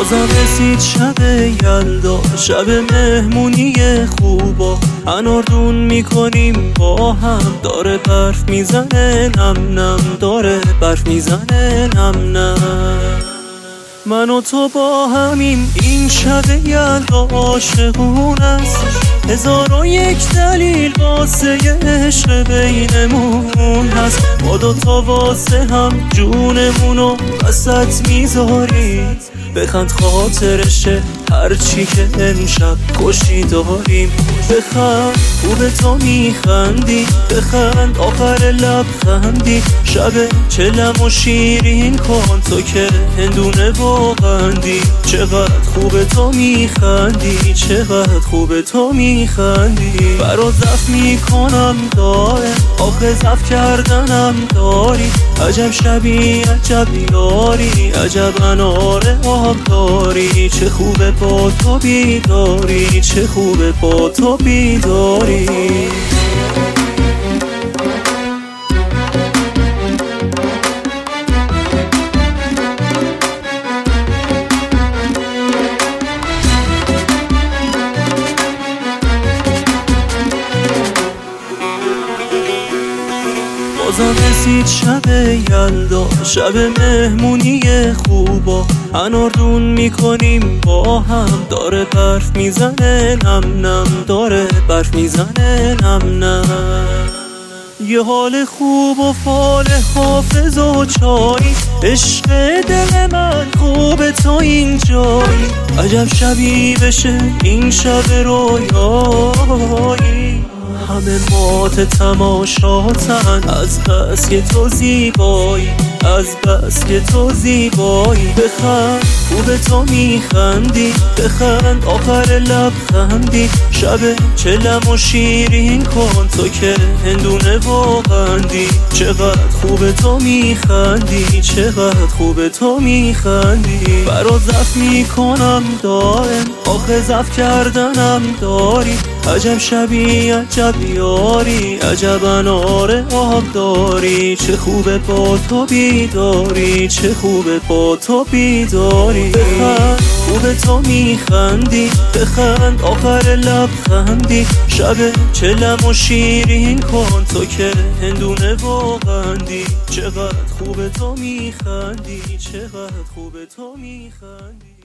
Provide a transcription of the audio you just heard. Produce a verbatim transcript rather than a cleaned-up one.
بازم رسید شب یلدا، شب مهمونی خوبا، اناردون میکنیم با هم، داره برف میزنه نم نم، داره برف میزنه نم نم. من و تو با همیم این شب یلدا عاشقون است، هزار و یک دلیل واسه عشق بینمون هست. با دوتا واسه هم جونمونو وسط میذاری، بخند خاطرشه هرچی که امشب خوشی داریم. بخند خوب تو میخندی، بخند آخر لبخندی، شب چلم و شیرین کن تو که هندونه و قندی. چقدر خوب تو میخندی، چقدر خوب تو میخندی. برا زف میکنم دائم، آخه زف کردنم داری. عجب شبی عجب یاری، عجب انار آب داری. چه خوبه با تو بیداری، چه خوبه با تو بیداری. بازم رسید شب یلدا، شب مهمونی خوبا، اناردون میکنیم با هم، داره برف میزنه نم نم، داره برف میزنه نم نم. یه حال خوب و فال حافظ و چایی، عشق دل من خوب تو اینجایی. عجب شبی بشه این شب رویایی، همه مات تماشاتن از بس که تو زیبایی، از بس که تو زیبایی. بخند خوب تو میخندی، بخند آخر لبخندی، شب چلم و شیرین کن تو که هندونه و قندی. چقدر خوب تو میخندی، چقدر خوب تو میخندی. برا زف میکنم دائم، آخه زف کردنم داری. عجب شبی عجب یاری، عجب انار آب داری. چه خوبه با تو بیداری، چه خوبه با تو بیداری. بخند خوب تو میخندی، بخند آخر لبخندی، شب چلم و شیرین کن تو که هندونه و قندی. چقدر خوب تو میخندی، چقدر خوب تو میخندی.